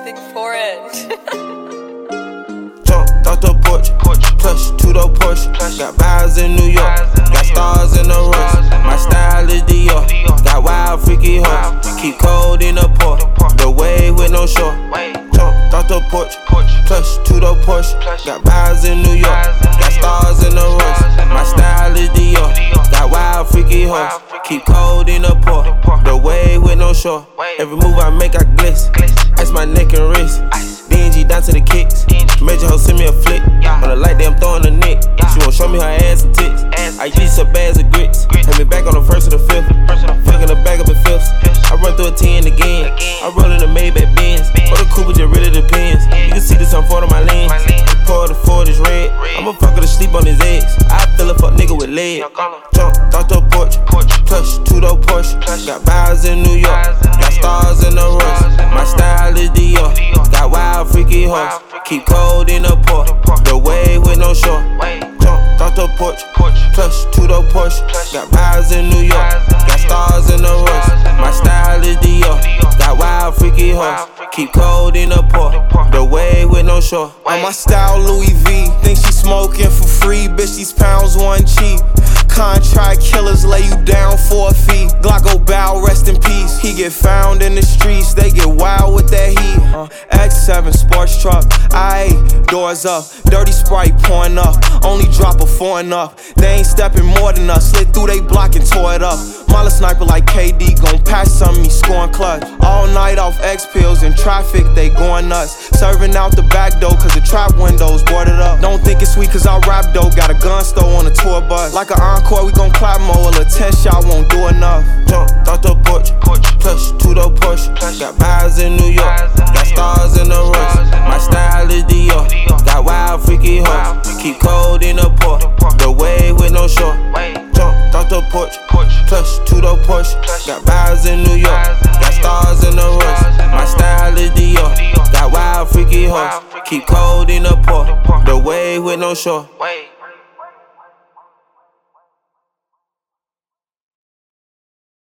anything for it. Jumped off the porch, plush to the Porsche. Got vibes in New York, got stars in the rush. My style is Dior, got wild freaky hoes. Keep cold in the port, the wave with no shore. Jumped off the porch, plush to the Porsche. Got vibes in New York, got stars in the rush. My style is Dior, got wild freaky hoes. Keep cold in the port, the wave with no shore. Every move I make I glitz, ice my neck and wrist. DNG down to the kicks. Major hoe send me a flick. On the light, I'm throwing a nick. She won't show me her ass and tits. I use her bags of grits. Hit me back on the first or the fifth. Fucking the bag up in fifths. I run through a 10 again. I roll in the Maybach Benz. Or the coupe, just really depends. You can see this on photo my lens. Pour the Ford is red. I'ma fuck her to sleep on his eggs. I feel a fuck nigga with legs. Jumped off the porch, plush to the Porsche. Got vibes in New York, got stars in the rush. My style is Dior, got wild freaky hoes. Keep cold in the port, the wave with no shore. Jumped off the porch, plush to the Porsche. Got vibes in New York, got stars in the rush. My style is Dior, got wild freaky hoes. Keep cold in the port, the wave with no shore. On my style Louis V, think she smoking for free, bitch these pounds one cheap. Contract killers lay you down for a fee. Glocko bow, rest in peace. He get found in the streets, they get wild with that heat. X7 sports truck, doors up. Dirty Sprite pouring up, only drop a foreign up. They ain't stepping more than us, slid through they block and tore it up. Mala sniper like KD, gon' pass some, me scoring clutch. All night off X pills in traffic, they going nuts. Serving out the back door, cause the trap windows boarded up. Don't think it's sweet cause I rap though, got a gun store on a tour bus. Like an encore, we gon' clap more, a little 10 shot won't do enough. Jumped off the porch, plush to the Porsche. Got vibes in New York, got stars in the rush. My style is Dior, got wild freaky hoes. Keep cold in the port, the wave with no shore. Jumped off the porch, plush to the Porsche. Got vibes in New York, got stars in the rush. My style is Dior, got wild freaky hoes. Keep cold in the port, the wave with no shore.